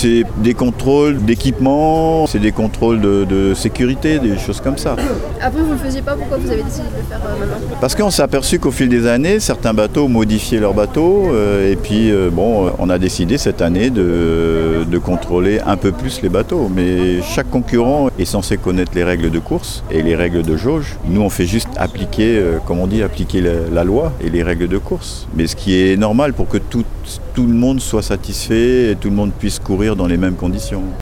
c'est des contrôles d'équipement, c'est des contrôles de sécurité, des choses comme ça. Après, vous ne le faisiez pas, pourquoi vous avez décidé de le faire maintenant ? Parce qu'on s'est aperçu qu'au fil des années, certains bateaux modifiaient leurs bateaux et puis on a décidé cette année de contrôler un peu plus les bateaux. Mais chaque concurrent est censé connaître les règles de course et les règles de jauge. Nous, on fait juste appliquer, appliquer la loi et les règles de course. Mais ce qui est normal pour que tout le monde soit satisfait et tout le monde puisse courir dans les mêmes conditions.